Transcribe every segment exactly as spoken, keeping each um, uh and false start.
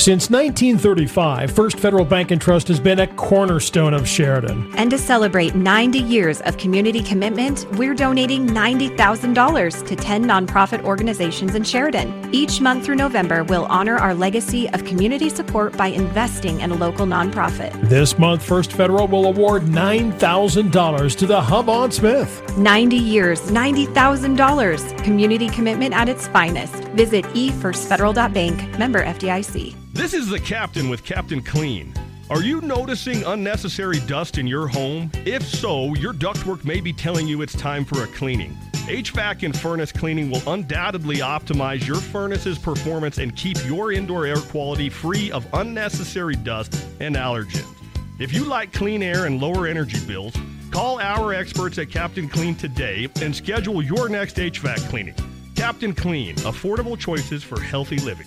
Since nineteen thirty-five, First Federal Bank and Trust has been a cornerstone of Sheridan. And to celebrate ninety years of community commitment, we're donating ninety thousand dollars to ten nonprofit organizations in Sheridan. Each month through November, we'll honor our legacy of community support by investing in a local nonprofit. This month, First Federal will award nine thousand dollars to the Hub on Smith. ninety years, ninety thousand dollars. Community commitment at its finest. Visit e first federal dot bank, member F D I C. This is the Captain with Captain Clean. Are you noticing unnecessary dust in your home? If so, your ductwork may be telling you it's time for a cleaning. H V A C and furnace cleaning will undoubtedly optimize your furnace's performance and keep your indoor air quality free of unnecessary dust and allergens. If you like clean air and lower energy bills, call our experts at Captain Clean today and schedule your next H V A C cleaning. Captain Clean, affordable choices for healthy living.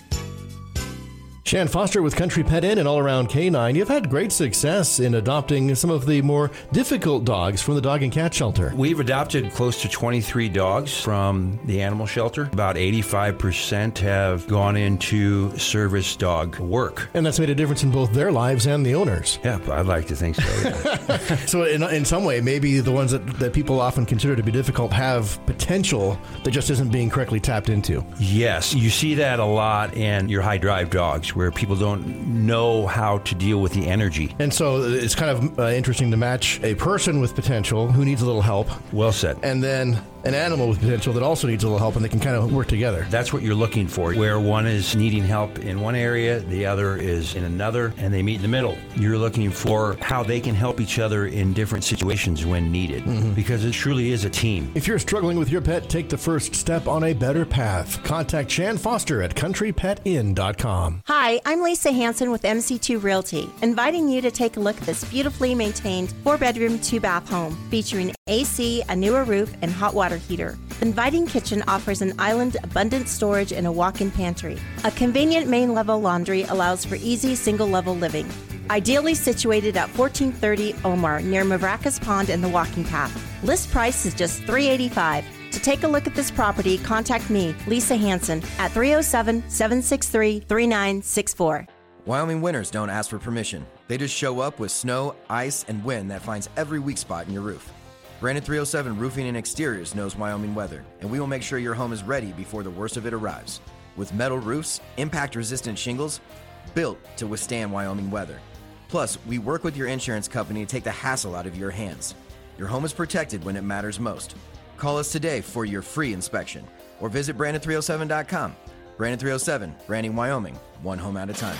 Shan Foster with Country Pet Inn and All Around Canine. You've had great success in adopting some of the more difficult dogs from the dog and cat shelter. We've adopted close to twenty-three dogs from the animal shelter. About eighty-five percent have gone into service dog work. And that's made a difference in both their lives and the owners. Yeah, I'd like to think so. Yeah. So in, in some way, maybe the ones that, that people often consider to be difficult have potential that just isn't being correctly tapped into. Yes, you see that a lot in your high drive dogs, where people don't know how to deal with the energy. And so it's kind of uh, interesting to match a person with potential who needs a little help. Well said. And then an animal with potential that also needs a little help, and they can kind of work together. That's what you're looking for, where one is needing help in one area, the other is in another, and they meet in the middle. You're looking for how they can help each other in different situations when needed, mm-hmm. because it truly is a team. If you're struggling with your pet, take the first step on a better path. Contact Shan Foster at country pet inn dot com. Hi, I'm Lisa Hanson with M C two Realty, inviting you to take a look at this beautifully maintained four-bedroom, two-bath home featuring A C, a newer roof, and hot water heater. The inviting kitchen offers an island, abundant storage, and a walk-in pantry. A convenient main-level laundry allows for easy single-level living. Ideally situated at fourteen thirty Omar, near Mavracas Pond and the walking path. List price is just three hundred eighty-five dollars. To take a look at this property, contact me, Lisa Hanson, at three oh seven, seven six three, three nine six four. Wyoming winters don't ask for permission. They just show up with snow, ice, and wind that finds every weak spot in your roof. Brandon three oh seven Roofing and Exteriors knows Wyoming weather, and we will make sure your home is ready before the worst of it arrives. With metal roofs, impact-resistant shingles, built to withstand Wyoming weather. Plus, we work with your insurance company to take the hassle out of your hands. Your home is protected when it matters most. Call us today for your free inspection, or visit Brandon three oh seven dot com. Brandon three oh seven, branding Wyoming, one home at a time.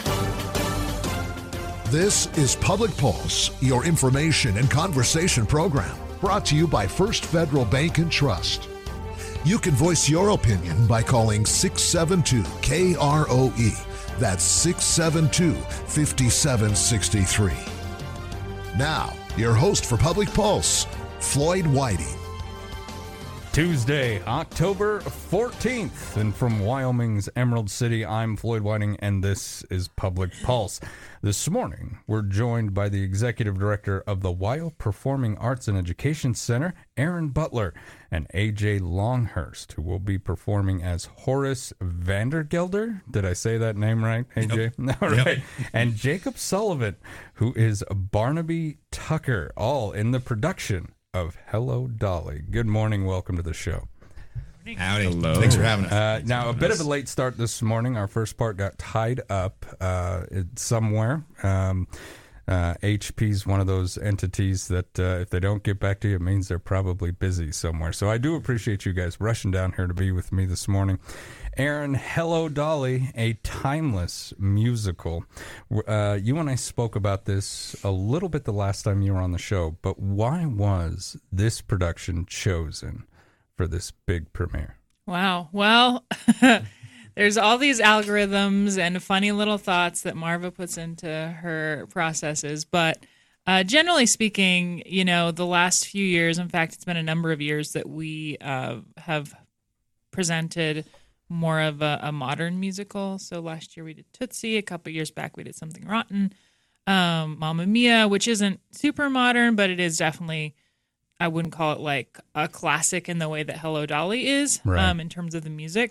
This is Public Pulse, your information and conversation program, brought to you by First Federal Bank and Trust. You can voice your opinion by calling six seven two K R O E. That's six seven two, five seven six three. Now, your host for Public Pulse, Floyd Whiting. Tuesday, October fourteenth, and from Wyoming's Emerald City, I'm Floyd Whiting, and this is Public Pulse. This morning, we're joined by the Executive Director of the Weill Performing Arts and Education Center, Aaron Butler, and A J Longhurst, who will be performing as Horace Vandergelder. Did I say that name right, A J? Yep. All right. Yep. And Jacob Sullivan, who is Barnaby Tucker, all in the production of Hello, Dolly. Good morning. Welcome to the show. Howdy. Hello. Thanks for having us. Uh, now, a bit of a late start this morning. Our first part got tied up uh, somewhere. Um, uh, H P's one of those entities that uh, if they don't get back to you, it means they're probably busy somewhere. So I do appreciate you guys rushing down here to be with me this morning. Aaron, Hello, Dolly, a timeless musical. Uh, you and I spoke about this a little bit the last time you were on the show, but why was this production chosen for this big premiere? Wow. Well, there's all these algorithms and funny little thoughts that Marva puts into her processes. But uh, generally speaking, you know, the last few years, in fact, it's been a number of years that we uh, have presented more of a, a modern musical. So last year we did Tootsie. A couple years back we did Something Rotten. Um, Mamma Mia, which isn't super modern, but it is definitely, I wouldn't call it like a classic in the way that Hello, Dolly is, right. um, in terms of the music.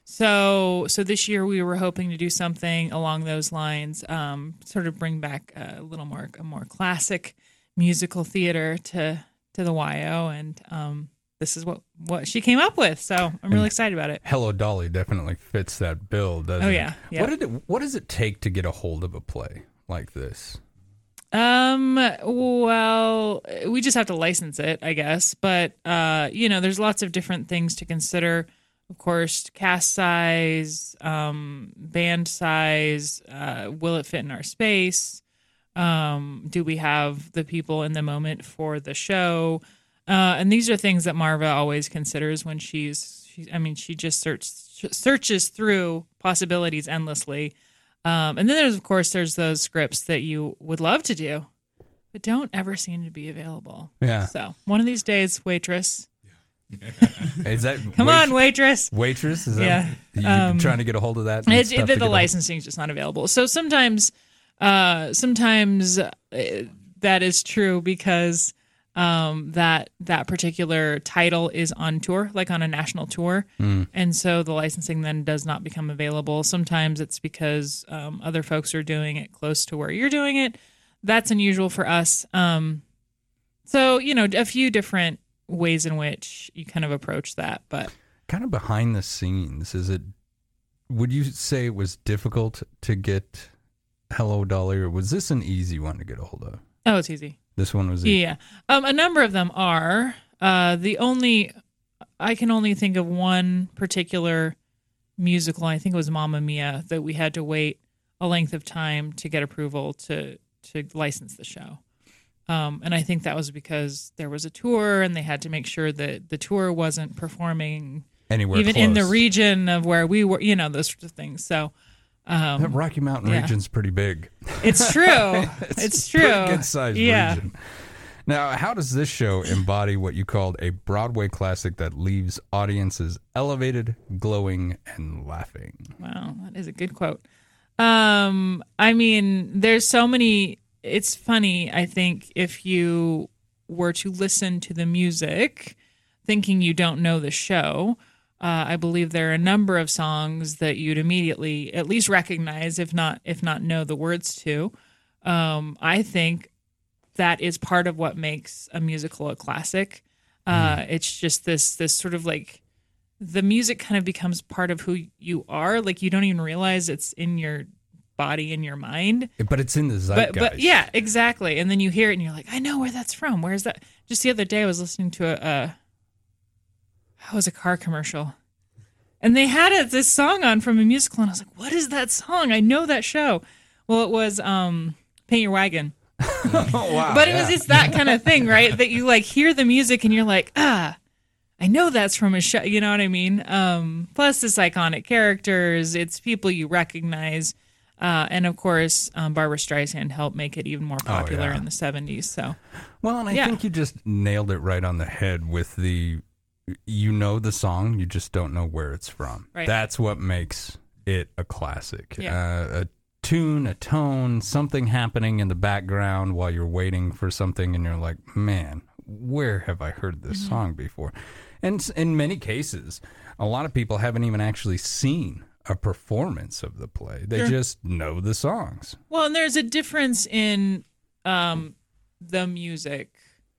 So, so this year we were hoping to do something along those lines, um, sort of bring back a little more, a more classic musical theater to to the Y O, and um, this is what, what she came up with. So I'm really and excited about it. Hello, Dolly definitely fits that bill, doesn't oh, yeah, it? yeah. What did it, what does it take to get a hold of a play like this? Um, well, we just have to license it, I guess. But, uh, you know, there's lots of different things to consider. Of course, cast size, um, band size, uh, will it fit in our space? Um, do we have the people in the moment for the show? Uh, and these are things that Marva always considers when she's, she, I mean, she just search, searches through possibilities endlessly. Um, and then there's, of course, there's those scripts that you would love to do, but don't ever seem to be available. Yeah. So one of these days, waitress. Is that come wait- on, waitress? Waitress? Is yeah. That, you um, trying to get a hold of that? It, it, the the licensing is just not available. So sometimes, uh, sometimes uh, that is true because um, that that particular title is on tour, like on a national tour, mm. and so the licensing then does not become available. Sometimes it's because um, other folks are doing it close to where you're doing it. That's unusual for us. Um, so you know, a few different ways in which you kind of approach that, but kind of behind the scenes, is it? Would you say it was difficult to get Hello, Dolly, or was this an easy one to get a hold of? Oh, it's easy. This one was easy. Yeah. Um, a number of them are. Uh, the only, I can only think of one particular musical, I think it was Mamma Mia, that we had to wait a length of time to get approval to, to license the show. Um, and I think that was because there was a tour and they had to make sure that the tour wasn't performing anywhere even close. In the region of where we were, you know, those sorts of things. So, um, that Rocky Mountain yeah. region's pretty big. It's true. it's, it's true. Pretty good sized yeah. region. Now, how does this show embody what you called a Broadway classic that leaves audiences elevated, glowing, and laughing? Wow, that is a good quote. Um, I mean, there's so many. It's funny, I think, if you were to listen to the music thinking you don't know the show, uh, I believe there are a number of songs that you'd immediately at least recognize, if not if not know the words to. Um, I think that is part of what makes a musical a classic. Uh, mm. It's just this this sort of like the music kind of becomes part of who you are. Like you don't even realize it's in your body, in your mind. But it's in the zeitgeist. But, but yeah, exactly. And then you hear it and you're like, I know where that's from. Where's that? Just the other day I was listening to a, a how was a car commercial. And they had a, this song on from a musical and I was like, what is that song? I know that show. Well, it was um, Paint Your Wagon. Oh, wow. But it yeah. was it's that kind of thing, right? That you like hear the music and you're like, ah, I know that's from a show. You know what I mean? Um, plus, it's iconic characters. It's people you recognize. Uh, and of course, um, Barbra Streisand helped make it even more popular oh, yeah. in the seventies. So, well, and I yeah. think you just nailed it right on the head with the, you know the song, you just don't know where it's from. Right. That's what makes it a classic. Yeah. Uh, a tune, a tone, something happening in the background while you're waiting for something, and you're like, man, where have I heard this mm-hmm. song before? And in many cases, a lot of people haven't even actually seen a performance of the play. They sure. just know the songs. Well, and there's a difference in um, the music.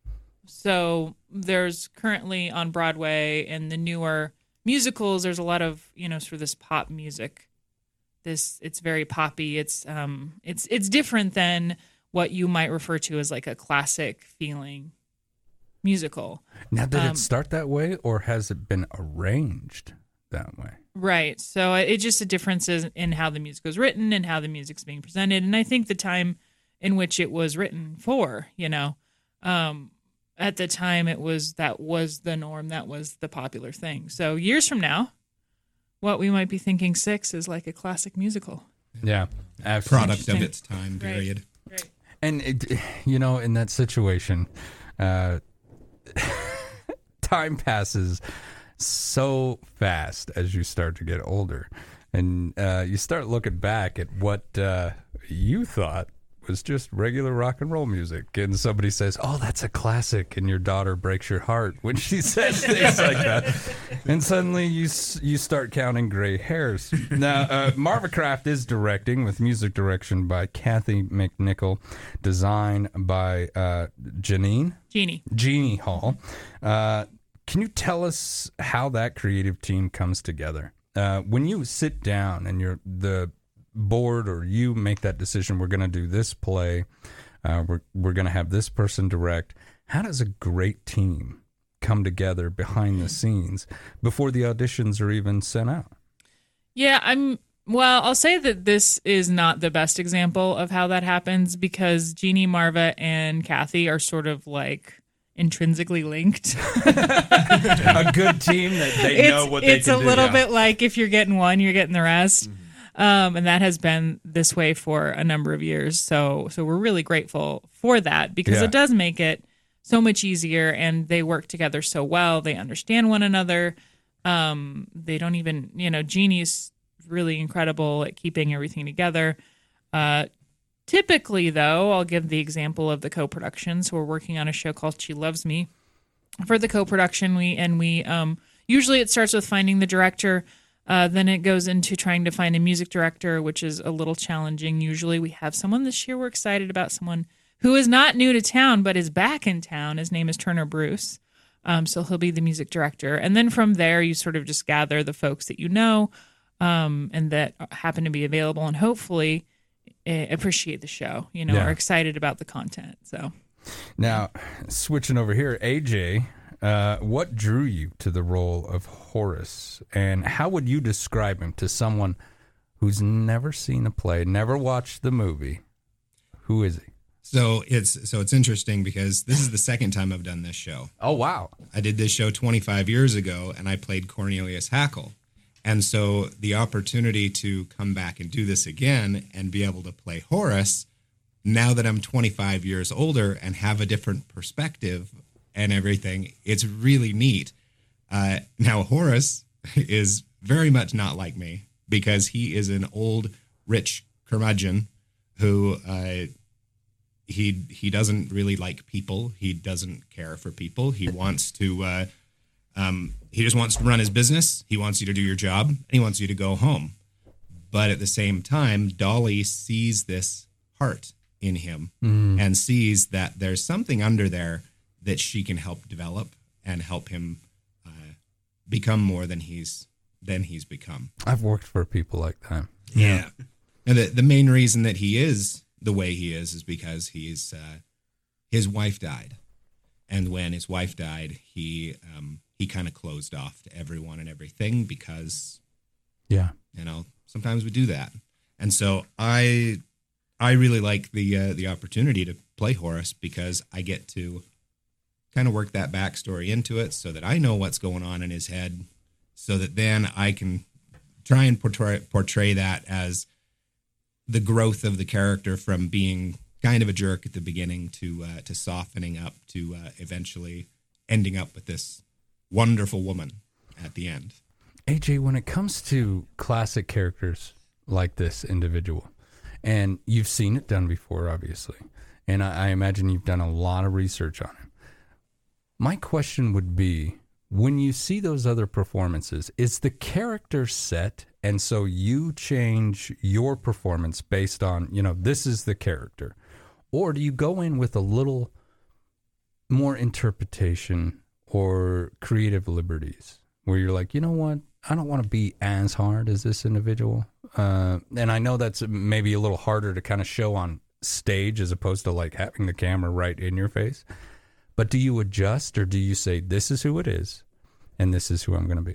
So there's currently on Broadway and the newer musicals, there's a lot of, you know, sort of this pop music. This it's very poppy. It's um it's it's different than what you might refer to as like a classic feeling musical. Now, did um, it start that way or has it been arranged that way? Right. So it's just a difference in how the music was written and how the music's being presented. And I think the time in which it was written for, you know, um, at the time it was, that was the norm. That was the popular thing. So years from now, what we might be thinking six is like a classic musical. Yeah. Absolutely. Product of its time period. Right. Right. And, it, you know, in that situation, uh, time passes so fast as you start to get older, and uh, you start looking back at what uh, you thought was just regular rock and roll music. And somebody says, oh, that's a classic. And your daughter breaks your heart when she says things like that. And suddenly you you start counting gray hairs. Now, uh, Marva Craft is directing with music direction by Kathy McNichol, design by uh, Janine? Jeannie. Jeannie Hall. Uh, can you tell us how that creative team comes together? Uh, when you sit down and you're the board or you make that decision, we're going to do this play, uh, we're, we're going to have this person direct, how does a great team come together behind the scenes before the auditions are even sent out? Yeah, I'm, well, I'll say that this is not the best example of how that happens because Jeannie, Marva, and Kathy are sort of like intrinsically linked. A good team that they it's, know what they can do. It's a little yeah. bit like if you're getting one, you're getting the rest. Mm-hmm. Um, and that has been this way for a number of years. So so we're really grateful for that because Yeah. it does make it so much easier and they work together so well. They understand one another. Um, they don't even, you know, Jeannie's really incredible at keeping everything together. Uh, typically, though, I'll give the example of the co-production. So we're working on a show called She Loves Me. For the co-production, we and we um, usually it starts with finding the director. Uh, then it goes into trying to find a music director, which is a little challenging. Usually we have someone this year. We're excited about someone who is not new to town, but is back in town. His name is Turner Bruce. Um, so he'll be the music director. And then from there, you sort of just gather the folks that you know um, and that happen to be available and hopefully uh, appreciate the show, you know, Yeah. are excited about the content. So Now, switching over here, A J, uh, what drew you to the role of Horace, and how would you describe him to someone who's never seen a play, never watched the movie? Who is he? So it's so it's interesting because this is the second time I've done this show. Oh, wow. I did this show twenty-five years ago, and I played Cornelius Hackle. And so the opportunity to come back and do this again and be able to play Horace, now that I'm twenty-five years older and have a different perspective and everything, it's really neat. Uh, now, Horace is very much not like me because he is an old, rich curmudgeon who uh, he he doesn't really like people. He doesn't care for people. He wants to uh, um, he just wants to run his business. He wants you to do your job, and he wants you to go home. But at the same time, Dolly sees this heart in him Mm. and sees that there's something under there that she can help develop and help him uh, become more than he's than he's become. I've worked for people like that. Yeah. And the, the main reason that he is the way he is is because he's uh, his wife died. And when his wife died, he um, he kind of closed off to everyone and everything because, Yeah. you know, sometimes we do that. And so I I really like the uh, the opportunity to play Horace because I get to kind of work that backstory into it so that I know what's going on in his head so that then I can try and portray, portray that as the growth of the character from being kind of a jerk at the beginning to uh, to softening up to uh, eventually ending up with this wonderful woman at the end. A J, when it comes to classic characters like this individual, and you've seen it done before, obviously, and I, I imagine you've done a lot of research on it. My question would be, when you see those other performances, is the character set, and so you change your performance based on, you know, this is the character? Or do you go in with a little more interpretation or creative liberties where you're like, you know what, I don't want to be as hard as this individual? Uh, and I know that's maybe a little harder to kind of show on stage as opposed to like having the camera right in your face. But do you adjust, or do you say, this is who it is, and this is who I'm going to be?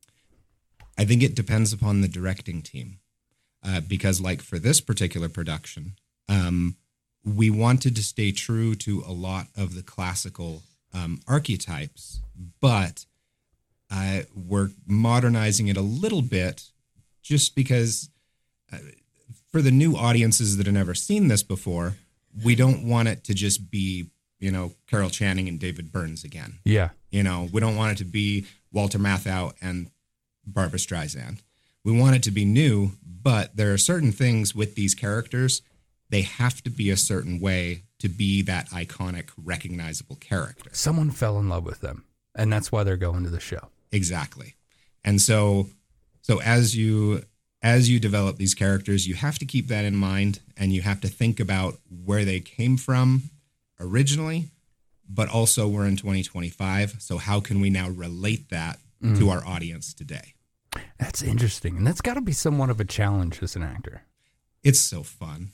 I think it depends upon the directing team. Uh, because like for this particular production, um, we wanted to stay true to a lot of the classical um, archetypes, but uh, we're modernizing it a little bit just because uh, for the new audiences that have never seen this before, we don't want it to just be, you know, Carol Channing and David Burns again. Yeah. You know, we don't want it to be Walter Matthau and Barbra Streisand. We want it to be new, but there are certain things with these characters they have to be a certain way to be that iconic, recognizable character. Someone fell in love with them, and that's why they're going to the show. Exactly. And so, so as you as you develop these characters, you have to keep that in mind, and you have to think about where they came from originally, but also we're in twenty twenty-five. So how can we now relate that mm. to our audience today? That's interesting. And that's got to be somewhat of a challenge as an actor. It's so fun.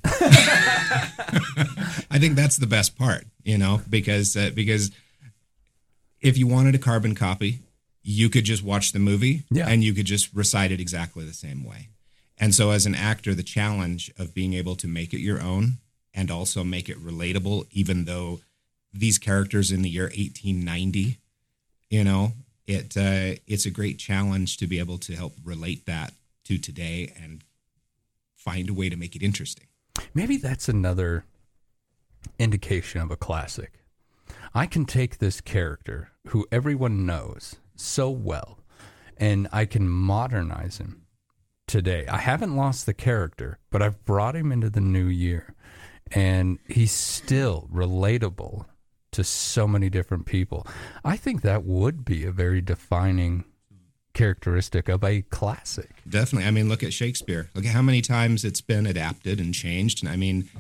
I think that's the best part, you know, because uh, because if you wanted a carbon copy, you could just watch the movie yeah. and you could just recite it exactly the same way. And so as an actor, the challenge of being able to make it your own and also make it relatable, even though these characters in the year eighteen ninety, you know, it uh, it's a great challenge to be able to help relate that to today and find a way to make it interesting. Maybe that's another indication of a classic. I can take this character who everyone knows so well, and I can modernize him today. I haven't lost the character, but I've brought him into the new year, and he's still relatable to so many different people. I think that would be a very defining characteristic of a classic. Definitely. I mean, look at Shakespeare. Look at how many times it's been adapted and changed. And I mean,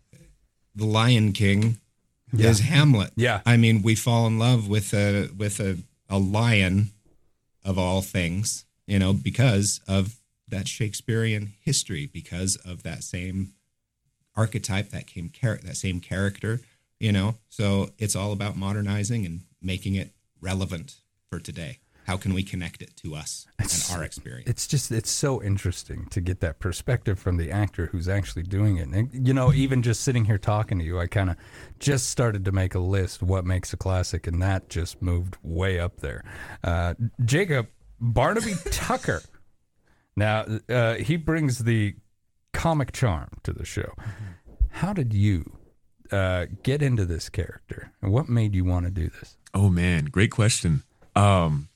The Lion King yeah. is Hamlet. Yeah. I mean, we fall in love with a with a, a lion of all things, you know, because of that Shakespearean history, because of that same archetype, that came char- that same character, you know. So it's all about modernizing and making it relevant for today. How can we connect it to us it's, and our experience? It's just, it's so interesting to get that perspective from the actor who's actually doing it. And, you know, even just sitting here talking to you, I kind of just started to make a list of what makes a classic, and that just moved way up there. Uh, Jacob, Barnaby Tucker. Now, uh, he brings the comic charm to the show. How did you uh, get into this character, and what made you want to do this? Oh, man, great question. Um...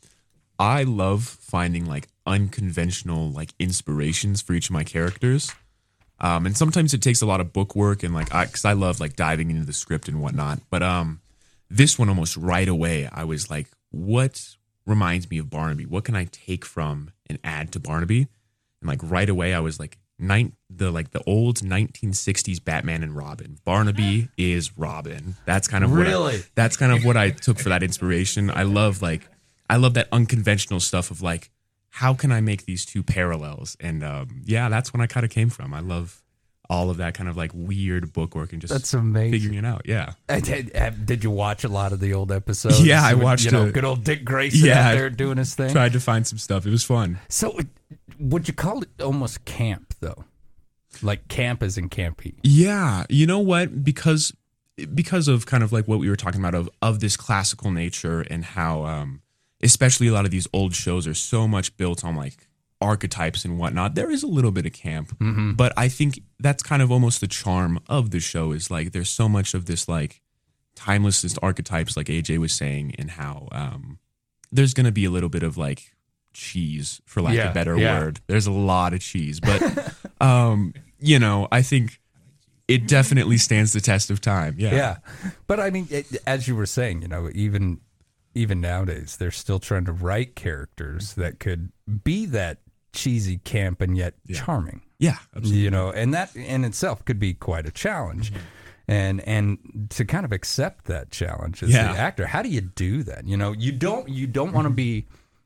I love finding like unconventional like inspirations for each of my characters. Um, and sometimes it takes a lot of book work and like, I, cause I love like diving into the script and whatnot. But um, this one almost right away, I was like, what reminds me of Barnaby? What can I take from and add to Barnaby? And like right away, I was like, nine, the like the old nineteen sixties Batman and Robin. Barnaby is Robin. That's kind of really? what I, that's kind of what I took for that inspiration. I love like, I love that unconventional stuff of like, how can I make these two parallels? And um, yeah, that's when I kind of came from. I love all of that kind of like weird bookwork and just that's amazing. Figuring it out. Yeah. Did, did you watch a lot of the old episodes? Yeah, I watched. You know, a, good old Dick Grayson yeah, out there doing his thing. Tried to find some stuff. It was fun. So, would you call it almost camp though? Like camp as in campy? Yeah. You know what? Because because of kind of like what we were talking about of of this classical nature and how. Um, Especially a lot of these old shows are so much built on like archetypes and whatnot. There is a little bit of camp, mm-hmm. but I think that's kind of almost the charm of the show is like there's so much of this like timeless archetypes, like A J was saying, and how um, there's going to be a little bit of like cheese, for lack yeah, of a better yeah. word. There's a lot of cheese, but um, you know, I think it definitely stands the test of time. Yeah, yeah. But I mean, it, as you were saying, you know, even. Even nowadays, they're still trying to write characters that could be that cheesy camp and yet yeah. charming. Yeah, absolutely. You know, and that in itself could be quite a challenge. Mm-hmm. And and to kind of accept that challenge as yeah. the actor, how do you do that? You know, you don't you don't want to be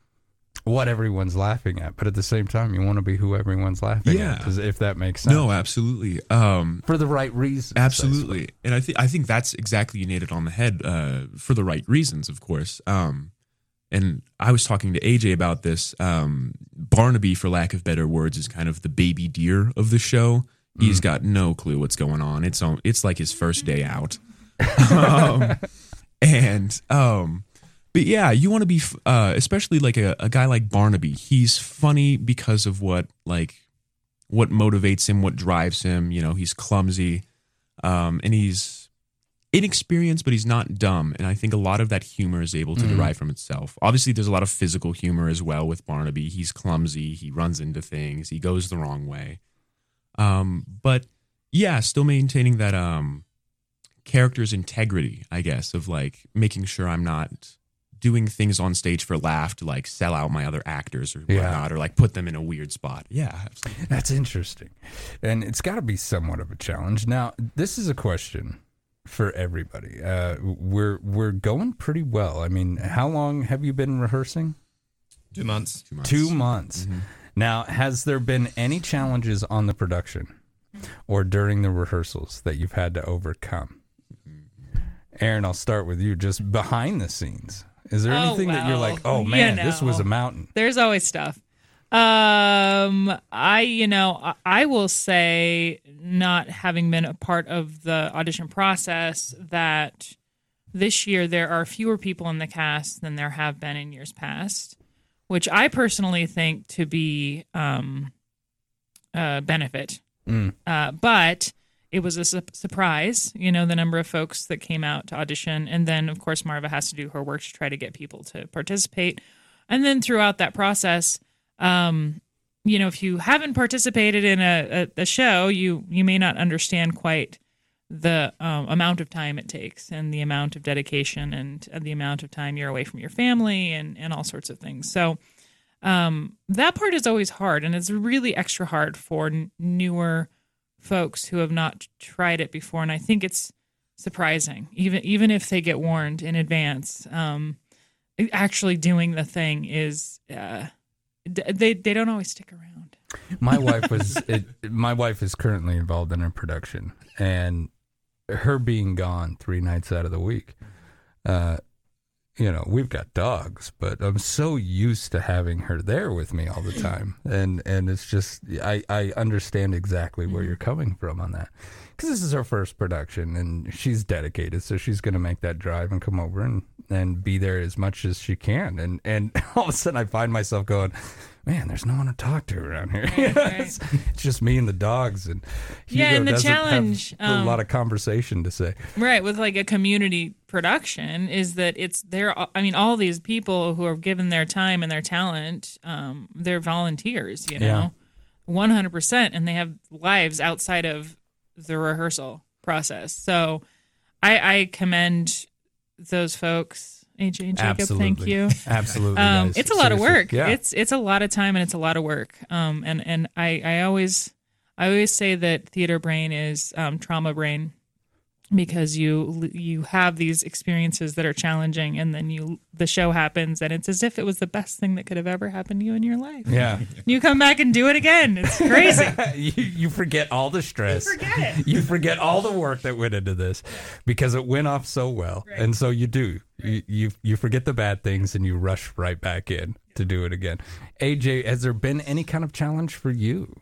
what everyone's laughing at, but at the same time, you want to be who everyone's laughing yeah. at, if that makes sense. No, absolutely. Um, for the right reasons. Absolutely. I and I think I think that's exactly, you nailed it on the head, uh, for the right reasons, of course. Um, and I was talking to A J about this. Um, Barnaby, for lack of better words, is kind of the baby deer of the show. He's mm. got no clue what's going on. It's on, it's like his first day out. um, and... Um, But yeah, you want to be, uh, especially like a, a guy like Barnaby. He's funny because of what like what motivates him, what drives him. You know, he's clumsy, um, and he's inexperienced, but he's not dumb. And I think a lot of that humor is able to mm-hmm. derive from itself. Obviously, there's a lot of physical humor as well with Barnaby. He's clumsy. He runs into things. He goes the wrong way. Um, but Yeah, still maintaining that um, character's integrity, I guess, of like making sure I'm not doing things on stage for laugh to like sell out my other actors or whatnot, Yeah. or like put them in a weird spot. Yeah, absolutely. That's interesting. And it's got to be somewhat of a challenge. Now, this is a question for everybody. Uh, we're we're going pretty well. I mean, how long have you been rehearsing? Two months. Two months. Two months. Mm-hmm. Now, has there been any challenges on the production or during the rehearsals that you've had to overcome? Aaron, I'll start with you. Just behind the scenes, is there Oh, anything that you're well, like, oh you man, this know. was a mountain? There's always stuff. Um, I, you know, I, I will say, not having been a part of the audition process, that this year there are fewer people in the cast than there have been in years past, which I personally think to be um, a benefit. Mm. Uh, but it was a su- surprise, you know, the number of folks that came out to audition. And then, of course, Marva has to do her work to try to get people to participate. And then throughout that process, um, you know, if you haven't participated in a, a, a show, you, you may not understand quite the um, amount of time it takes and the amount of dedication and uh, the amount of time you're away from your family and, and all sorts of things. So um, that part is always hard, and it's really extra hard for n- newer folks who have not tried it before. And I think it's surprising, even even if they get warned in advance. Um, actually doing the thing is uh, d- they they don't always stick around. My wife was it, my wife is currently involved in a production, and her being gone three nights out of the week, uh, you know, we've got dogs, but I'm so used to having her there with me all the time, and and it's just I I understand exactly where you're coming from on that, because this is her first production, and she's dedicated, so she's going to make that drive and come over and and be there as much as she can, and and all of a sudden I find myself going, man, there's no one to talk to around here. Right, right. it's, it's just me and the dogs, and Hugo Yeah, and the doesn't challenge, have a um, lot of conversation to say. Right, with like a community production is that it's there. I mean, all these people who are given their time and their talent, um, they're volunteers, you know, one hundred percent, and they have lives outside of the rehearsal process. So I, I commend those folks. A J and Jacob, Absolutely. thank you. Absolutely, Um, guys. it's a lot of Seriously. work. Yeah. It's it's a lot of time and it's a lot of work. Um, and and I, I always I always say that theater brain is um, trauma brain, because you you have these experiences that are challenging, and then you the show happens, and it's as if it was the best thing that could have ever happened to you in your life. Yeah. You come back and do it again. It's crazy. you, you forget all the stress. You forget it. You forget all the work that went into this because it went off so well. Right. And so you do. You, you you forget the bad things and you rush right back in to do it again. A J, has there been any kind of challenge for you?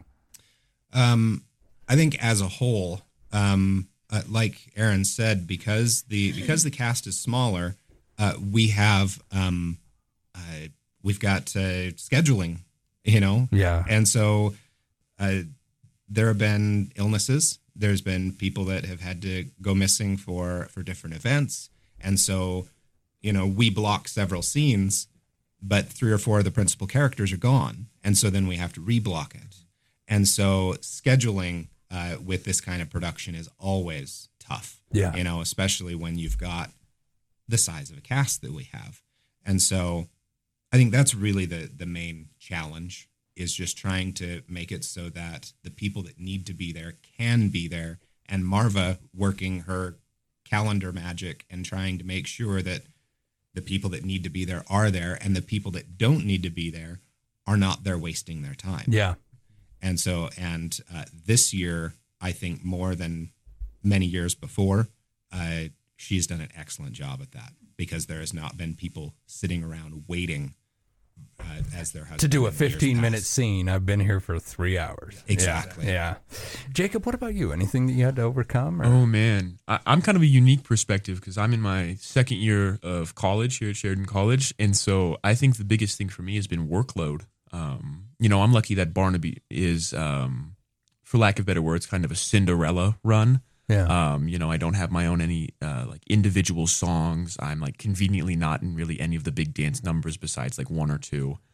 Um, I think as a whole, um, uh, like Aaron said, because the because the cast is smaller, uh, we have um, uh, we've got uh, scheduling, you know, Yeah. and so uh, there have been illnesses. There's been people that have had to go missing for for different events, and so you know we block several scenes, but three or four of the principal characters are gone, and so then we have to reblock it. And so scheduling uh, with this kind of production is always tough. Yeah. You know, especially when you've got the size of a cast that we have. And so I think that's really the the main challenge, is just trying to make it so that the people that need to be there can be there. And Marva working her calendar magic and trying to make sure that the people that need to be there are there, and the people that don't need to be there are not there wasting their time. Yeah. And so, and uh, this year, I think more than many years before, uh, she's done an excellent job at that, because there has not been people sitting around waiting uh, as their husband To do a in years fifteen minute past. scene, I've been here for three hours. Exactly. Yeah. yeah. Jacob, what about you? Anything that you had to overcome? Or? Oh man, I, I'm kind of a unique perspective because I'm in my second year of college here at Sheridan College, and so I think the biggest thing for me has been workload. Um, you know, I'm lucky that Barnaby is, um, for lack of better words, kind of a Cinderella run. Yeah. Um, you know, I don't have my own any uh, like individual songs. I'm like conveniently not in really any of the big dance numbers besides like one or two.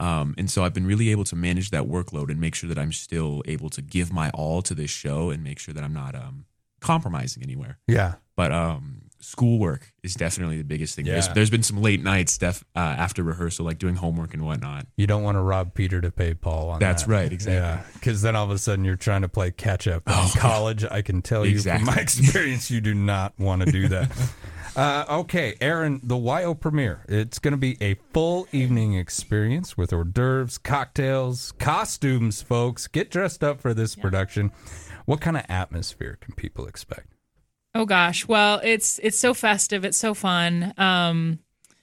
Um, and so I've been really able to manage that workload and make sure that I'm still able to give my all to this show and make sure that I'm not um, compromising anywhere. Yeah. But um, schoolwork is definitely the biggest thing. Yeah. There's, there's been some late nights def, uh, after rehearsal, like doing homework and whatnot. You don't want to rob Peter to pay Paul on That's that. right, exactly. Yeah, because then all of a sudden you're trying to play catch up. In college, I can tell you Exactly. from my experience, you do not want to do that. uh, okay, Aaron, the Y O premiere. It's going to be a full evening experience with hors d'oeuvres, cocktails, costumes, folks. Get dressed up for this yeah. production. What kind of atmosphere can people expect? Oh gosh, well, it's it's so festive, it's so fun. Um,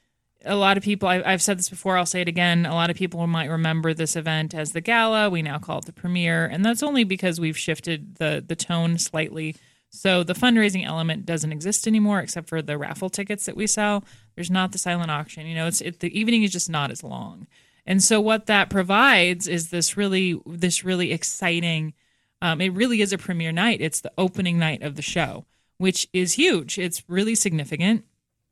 a lot of people, I, I've said this before, I'll say it again. A lot of people might remember this event as the gala. We now call it the premiere, and that's only because we've shifted the the tone slightly. So the fundraising element doesn't exist anymore, except for the raffle tickets that we sell. There's not the silent auction. You know, it's it, the evening is just not as long, and so what that provides is this really this really exciting. Um, it really is a premiere night. It's the opening night of the show, which is huge. It's really significant.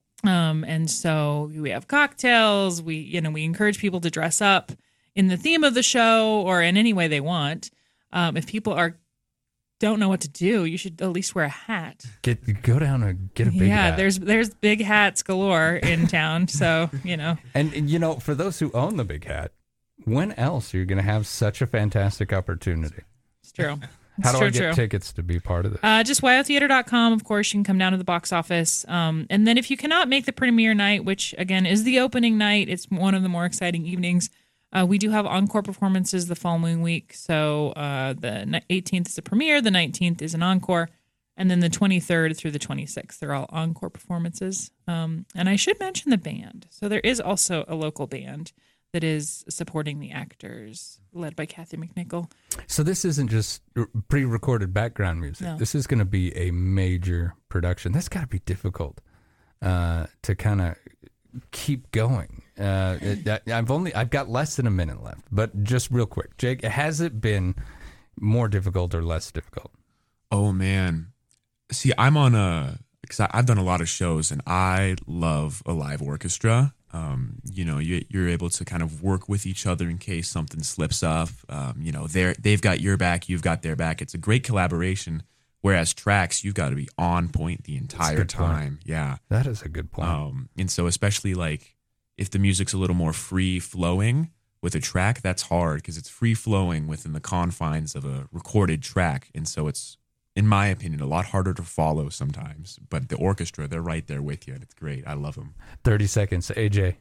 Um, and so we have cocktails. We, you know, we encourage people to dress up in the theme of the show or in any way they want. Um, if people are don't know what to do, you should at least wear a hat. Get go down and get a big yeah, hat. Yeah, there's there's big hats galore in town. So, you know. And, and, you know, for those who own the big hat, when else are you going to have such a fantastic opportunity? It's true. How do true, I get true. tickets to be part of this? Uh, just Y O theater dot com. Of course, you can come down to the box office. Um, and then if you cannot make the premiere night, which, again, is the opening night, it's one of the more exciting evenings, uh, we do have encore performances the following week. So uh, the eighteenth is a premiere, the nineteenth is an encore, and then the twenty-third through the twenty-sixth, they're all encore performances. Um, and I should mention the band. So there is also a local band that is supporting the actors, led by Kathy McNichol. So this isn't just pre-recorded background music. No. This is going to be a major production. That's got to be difficult uh, to kind of keep going. Uh, it, I've only I've got less than a minute left, but just real quick, Jake, has it been more difficult or less difficult? Oh man, see, I'm on a because I've done a lot of shows and I love a live orchestra. Um, you know, you, you're able to kind of work with each other in case something slips up. Um, you know, they're, they've got your back, you've got their back. It's a great collaboration. Whereas tracks, you've got to be on point the entire time. Point. Yeah. That is a good point. Um, and so especially like if the music's a little more free flowing with a track, that's hard because it's free flowing within the confines of a recorded track. And so it's, in my opinion, a lot harder to follow sometimes. But the orchestra, they're right there with you. And it's great. I love them. thirty seconds. A J.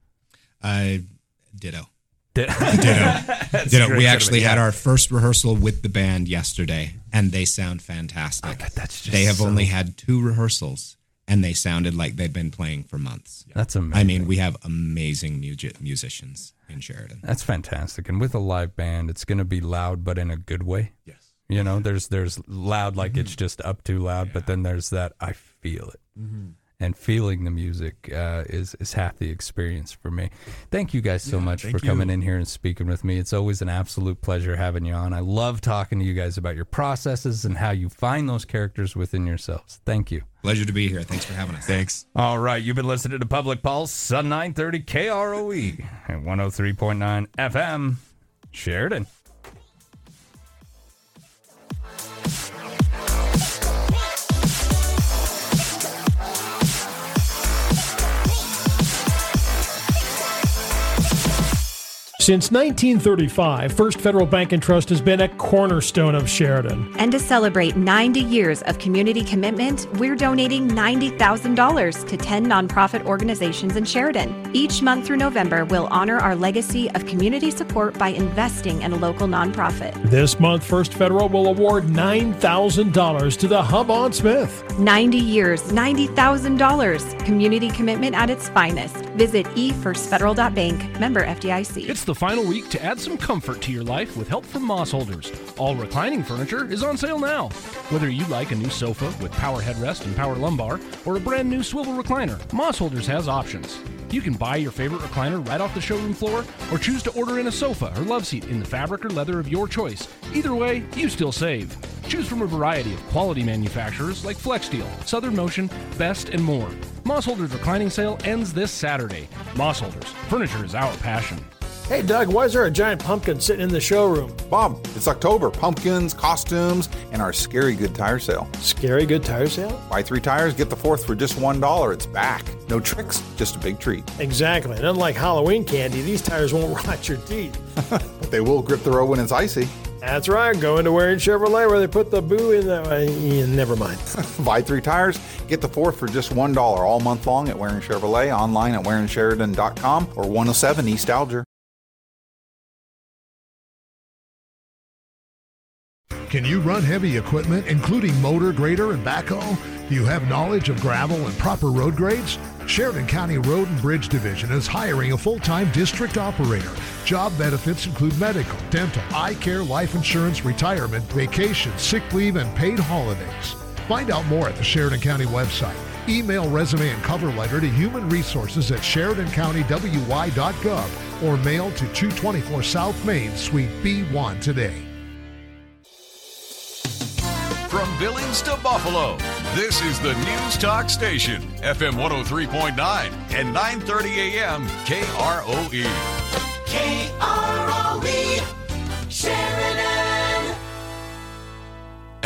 Uh, ditto. Ditto. Ditto. Ditto. We actually had our first rehearsal with the band yesterday, and they sound fantastic. I bet that's just they have so... only had two rehearsals, and they sounded like they'd been playing for months. That's amazing. I mean, we have amazing music musicians in Sheridan. That's fantastic. And with a live band, it's going to be loud, but in a good way. Yes. You know, there's there's loud like mm-hmm. it's just up too loud, yeah. but then there's that I feel it. Mm-hmm. And feeling the music uh, is, is half the experience for me. Thank you guys so yeah, much for you. coming in here and speaking with me. It's always an absolute pleasure having you on. I love talking to you guys about your processes and how you find those characters within yourselves. Thank you. Pleasure to be here. Thanks for having us. Thanks. All right, you've been listening to Public Pulse on nine thirty K R O E and one oh three point nine F M, Sheridan. Since nineteen thirty-five, First Federal Bank and Trust has been a cornerstone of Sheridan. And to celebrate ninety years of community commitment, we're donating ninety thousand dollars to ten nonprofit organizations in Sheridan. Each month through November, we'll honor our legacy of community support by investing in a local nonprofit. This month, First Federal will award nine thousand dollars to the Hub on Smith. ninety years, ninety thousand dollars. Community commitment at its finest. Visit e first federal dot bank, member F D I C. It's the final week to add some comfort to your life with help from Moss Holders. All reclining furniture is on sale now. Whether you like a new sofa with power headrest and power lumbar or a brand new swivel recliner, Moss Holders has options. You can buy your favorite recliner right off the showroom floor or choose to order in a sofa or love seat in the fabric or leather of your choice. Either way, you still save. Choose from a variety of quality manufacturers like FlexSteel, Southern Motion, Best, and more. Moss Holders reclining sale ends this Saturday. Moss Holders, furniture is our passion. Hey, Doug, why is there a giant pumpkin sitting in the showroom? Bob, it's October. Pumpkins, costumes, and our Scary Good Tire Sale. Scary Good Tire Sale? Buy three tires, get the fourth for just one dollar. It's back. No tricks, just a big treat. Exactly. And unlike Halloween candy, these tires won't rot your teeth. But they will grip the road when it's icy. That's right. Go into Waring Chevrolet where they put the boo in the... Uh, yeah, never mind. Buy three tires, get the fourth for just one dollar all month long at Waring Chevrolet, online at waring sheridan dot com or one oh seven East Alger. Can you run heavy equipment, including motor, grader, and backhoe? Do you have knowledge of gravel and proper road grades? Sheridan County Road and Bridge Division is hiring a full-time district operator. Job benefits include medical, dental, eye care, life insurance, retirement, vacation, sick leave, and paid holidays. Find out more at the Sheridan County website. Email resume and cover letter to Human Resources at sheridan county w y dot gov or mail to two twenty-four South Main, Suite B one today. From Billings to Buffalo, this is the News Talk Station, F M one oh three point nine and nine thirty A M K R O E. K R O E, Sheridan.